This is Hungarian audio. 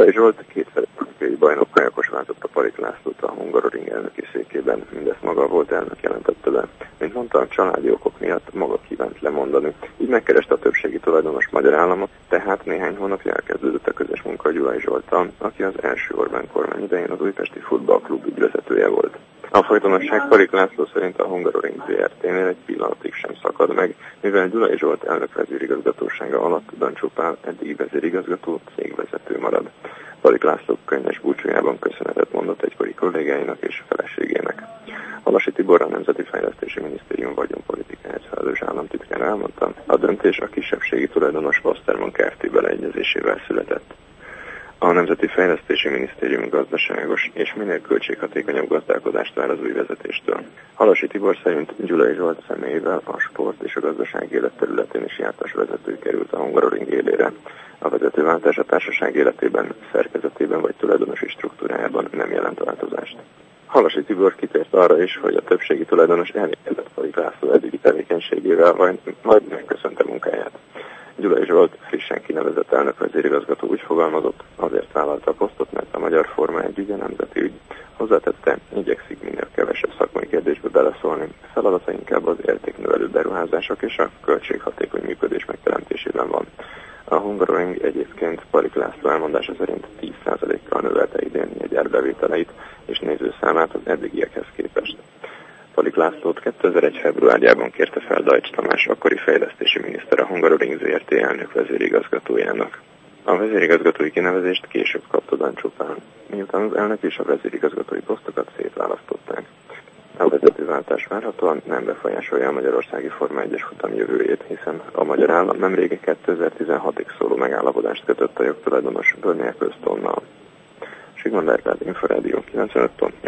Gyulai Zsolt kétszeres olimpiai bajnok kajakos váltott a Parik Lászlót a Hungaroring elnöki székében, mindezt maga volt elnök jelentette be. Mint mondtam, családi okok miatt maga kívánt lemondani. Így megkereste a többségi tulajdonos magyar államot, tehát néhány hónapja elkezdődött a közös munka Gyulai Zsolttal, aki az első Orbán kormány idején az Újpesti Futballklub ügyvezetője volt. A folytonosság Parik László szerint a Hungaroring Zrt-nél egy pillanatig sem szakad meg, mivel Gyulai Zsolt elnök vezérigazgatósága alatt Dancsó Pál eddigi vezérigazgató cégvezető marad. Parik László könnyes búcsújában köszönetet mondott egykori kollégáinak és feleségének. Halasi Tibor, a Nemzeti Fejlesztési Minisztérium vagyonpolitikáért felelős államtitkár elmondta, a döntés a kisebbségi tulajdonos Wasterman Kft. Beleegyezésével született. A Nemzeti Fejlesztési Minisztérium gazdaságos és minél költséghatékonyabb gazdálkodást vár az új vezetéstől. Halasi Tibor szerint Gyulai Zsolt személyével a sport és a gazdaság élet területén is jártas vezető került a Hungaroring élére. A vezetőváltás a társaság életében, szerkezetében vagy tulajdonosi struktúrájában nem jelent változást. Halasi Tibor kitért arra is, hogy a többségi tulajdonos elégedett Parik László eddigi tevékenységével, majd megköszönte munkáját. Gyulai Zsolt frissen kinevezett elnök vezérigazgató úgy fogalmazott, azért vállalta a posztot, mert a magyar Forma 1 ügye nemzeti ügy. Hozzátette, igyekszik minél kevesebb szakmai kérdésbe beleszólni, feladata inkább az értéknövelő beruházások és a költséghatékony működés megteremtésében van. A Hungaroring egyébként Parik László elmondása szerint 10%-kal növelte idén jegyárbevételeit és nézőszámát az eddigiekhez képest. Parik Lászlót 2001. februárjában kérte fel Dajcs Tamás, akkori fejlesztési miniszter a Hungaroring Zrt. Elnök vezérigazgatójának. A vezérigazgatói kinevezést később kapta Dancsó Pál, miután az elnök és a vezérigazgatói posztokat szétválasztották. A vezetőváltás várhatóan nem befolyásolja a magyarországi Forma 1-es futam jövőjét, hiszen a magyar állam nemrég 2016-ig szóló megállapodást kötött a jogtulajdonos Börnyák Köztonnal. Sigmond Árpád, Inforádió 95 pont.